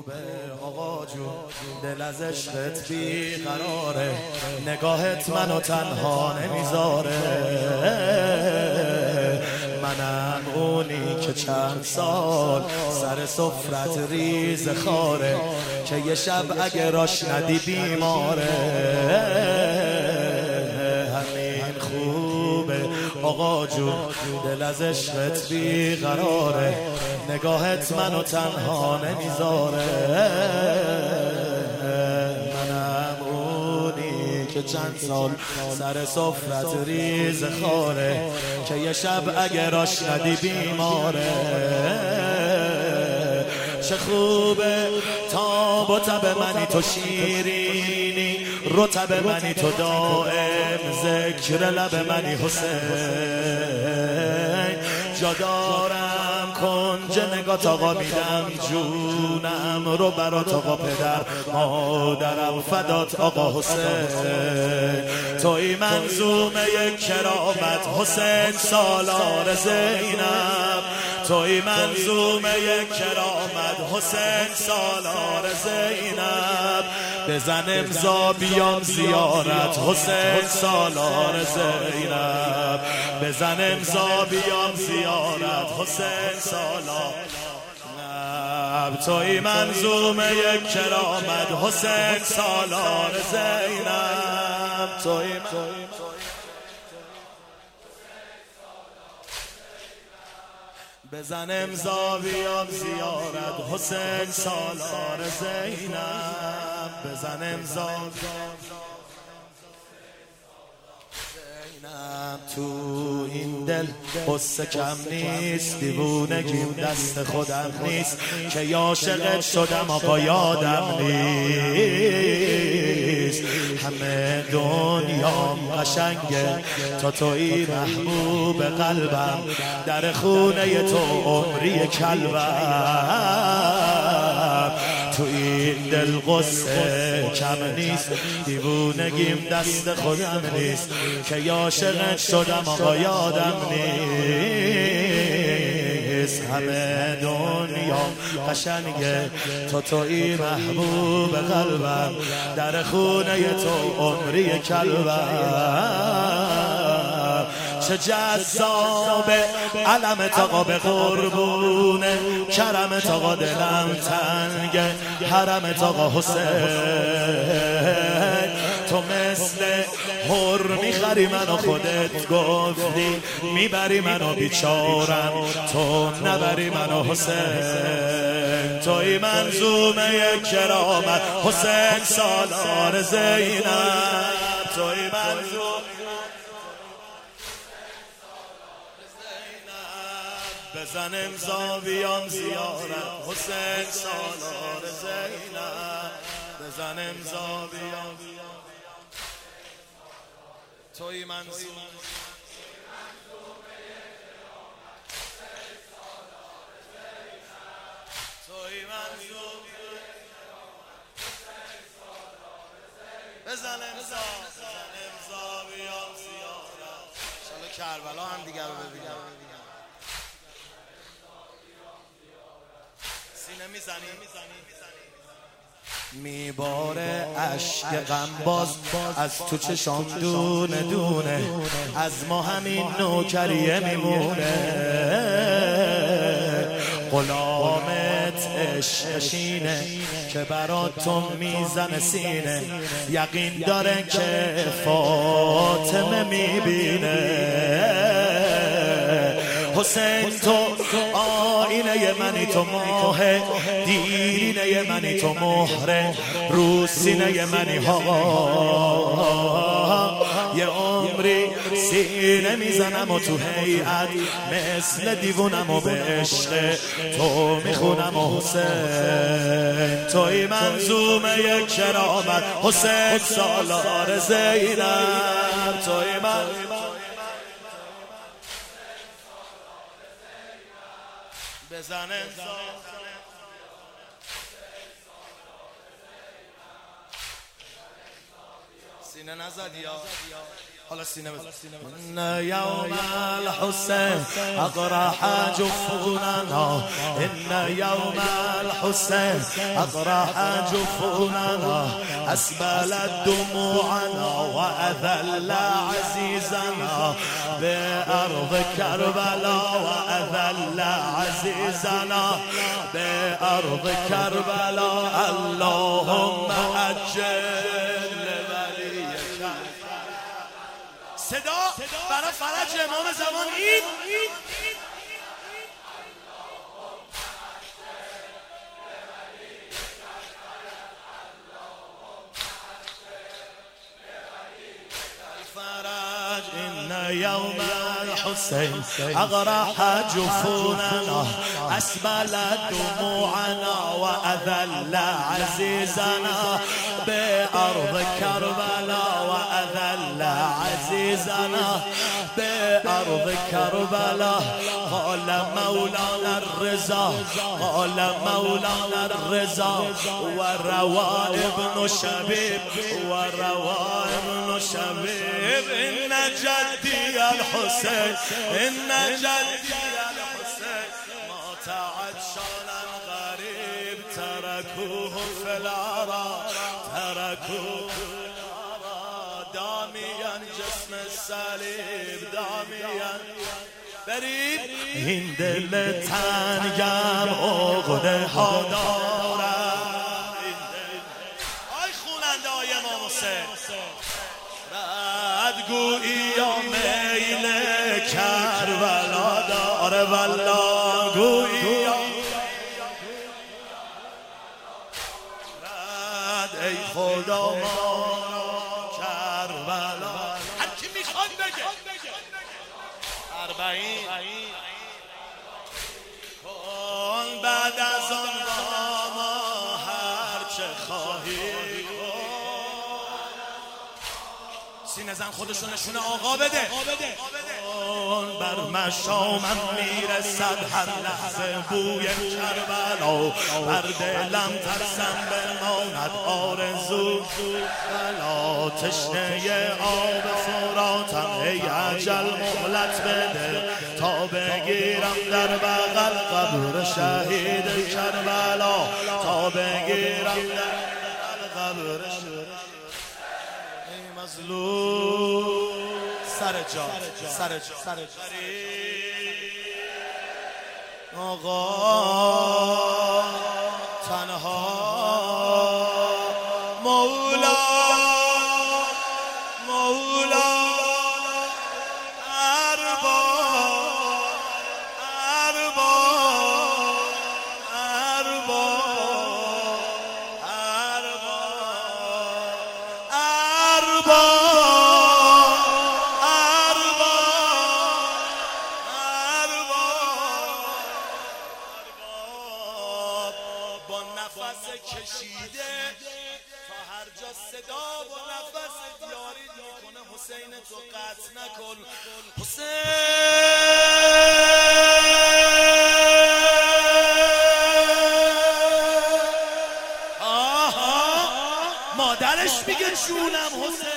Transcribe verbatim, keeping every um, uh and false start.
خوبه آقا جون، دل از عشقت بی قراره، نگاهت منو تنها نمیذاره. منم اونی که چند سال سر سفرت ریز خاره، که یه شب اگه راش ندی بیماره. همین خوبه آقا جون، دل از عشقت بی قراره، نگاهت منو تنها نمیذاره. منم اونی که چند سال سر سفرت ریز خاره، که یه شب اگه راش ندی بیماره. چه خوبه تاب و تب منی تو شیرینی، رطب منی تو دائم، ذکر لب منی حسین. جا دارم کنج نگات آقا، میدم جونم رو برات آقا، پدر مادرم فدات آقا حسین. توی منظومه کرامت حسین سالار زینب، توی منظومه کرامت حسین سالار زینب. بزن امضا بیام زیارت حسین سالار زینب، بزن امضا بیام زیارت حسین سالار. توی منظومه کرامت حسین سالار زینب، توی بزن امضا بیام زیارت حسین سالار زینب، بزن امضا زینب. تو این دل قصه کم نیست، دیوونگیم دست خودم نیست، که عاشقت شدم آقا یادم نیست. همه دنیام قشنگه تا توی محبوب قلبم، در خونه تو عمری کلبم. تو این دل قصه کم نیست، دیوونگیم دست خودم نیست، که عاشقت شدم آقا یادم نیست. همه دنیا قشنگه تا توی محبوب قلبم، در خونه تو عمری کلبم. چه جذابه علمت آقا به قربونه، کرمت آقا دلم تنگه، حرمت آقا حسین. تو مثل هر میخری منو، خودت گفتی میبری منو بیچارم، تو نبری منو حسین. توی منظومه کرامت حسین سالار زینب، توی منظومه بزن امضا بیام زیارت حسین سالار زینب، بزن امضا بیام. توی منظومه توی منظومه بزن امضا، بزن امضا بیام زیارت. انشالله کربلا هم دیگر رو ببینم. سینه میزنی میباره اشک غم باز از تو چشام دونه دونه، از ما همین نوکریه میمونه. غلامت عشقشینه که برات تو میزنه سینه، یقین داره که فاطمه میبینه. حسین تو آینه منی، تو ماه دینه منی، تو مهره رو سینه منی. ها یه عمری سینه میزنم و تو هیئت مثل دیوونم و به عشق تو میخونم. و حسین توی منظومه کرامت حسین سالار زینب، توی منظومه بزن امضا سینه نزد یا حالا سینه بزن. ان یوم الحسین اقرح جفوننا، ان یوم الحسین اقرح جفوننا، اسبلت دموعنا واذل عزیزنا بارض کربلا، واذل عزیزنا بارض کربلا. اللهم اجل ولیک. صدا برای فرج امام زمان این فرج. ان یوم الحسین اغرح جفوننا، اسبلت دموعنا واذل عزیزنا بارض کربلا، واذل عزیزنا بارض کربلا. قال مولانا الرضا، قال مولانا الرضا وروى ابن شبيب، وروى ابن شبيب ان جدي الحسين، ان جدي الحسين مات عطشانا غريب، تركوه في العرى، تركوه في العرى داميا جسم الصليب، داميا. برید این دل تنگم عقده ها دارم. آی خوننده های امام حسین، ردگویی یا میل کربلا داره، والله گویی یا رد ای خدا ما کربلا. هر کی میخواد بگه اربعین کن بعد از آن با ما هر چه خواهی کن. سینه زن خودشو نشونه آقا بده. کن بر مشامم میرسد هر لحظه بوی کربلا، بر دلم ترسم بماند آرزو بلا. تشنه آب فراتم ای اجل مهلت بده، تا بگیرم در بغل قبر شهید کربلا، تا بگیرم در بغل قبر شهید مظلوم. سر جا سر جا سر جا آقا تنها مولا مولا اربا اربا اربا اربا اربا کشیده تا هر جا صدا با نفس یاری میکنه. حسین تو قطع نکن حسین. آها مادرش میگه جونم حسین.